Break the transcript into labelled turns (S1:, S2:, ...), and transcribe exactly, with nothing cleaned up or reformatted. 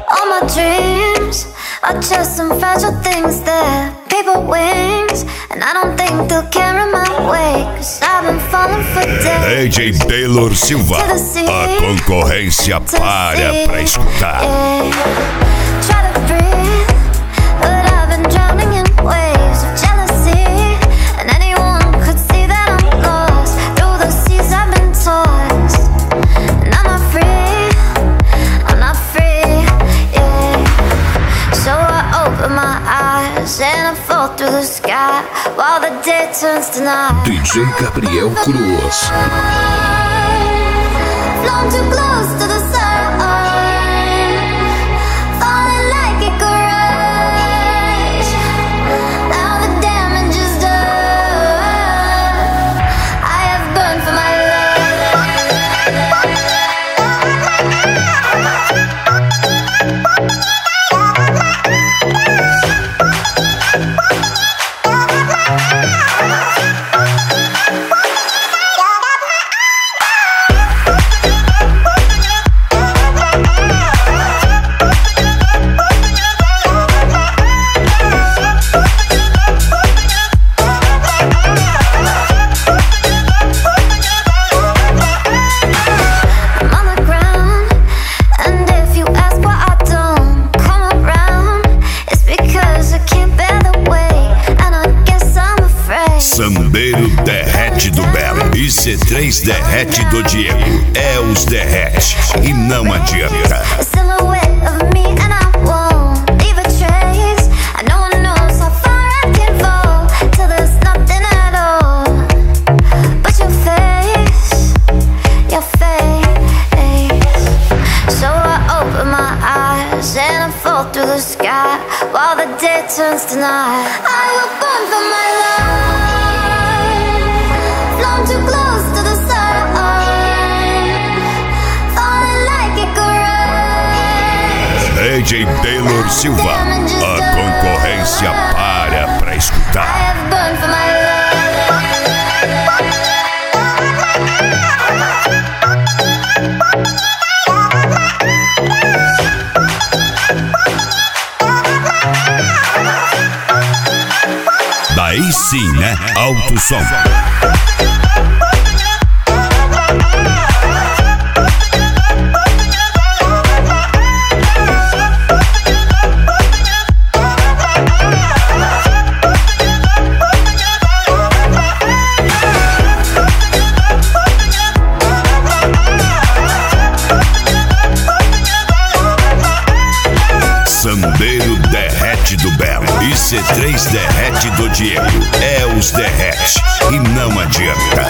S1: All my dreams are just some fragile things that paper wings, and I don't think they'll carry my weight, cause I've been falling for days.
S2: D J Taylor Silva, a concorrência para pra escutar.
S1: Yeah. Try to breathe, but I've been drowning in waves of jealousy, and anyone could see that I'm lost. Through the seas I've been tossed, and I'm not free, I'm not free, yeah. So I open my eyes and I fall through the sky while the day turns to night.
S3: D J Gabriel Cruz.
S1: Flown too close to the sun, falling like it could rush. Now the damage is done. I have burned for my
S2: Sambeiro derrete do Belo e C três derrete do Diego. É os derrete e não adianta.
S1: And I fall through the sky while the day turns to night. I will burn for my life. Flown too close to the sun, falling like it could rush.
S2: D J Taylor Silva, a concorrência para pra escutar.
S1: I have burned for my life.
S2: Daí sim, né? Alto som. Sambeiro derrete do Belo e C três derrete do Diego. É os derrete e não adianta.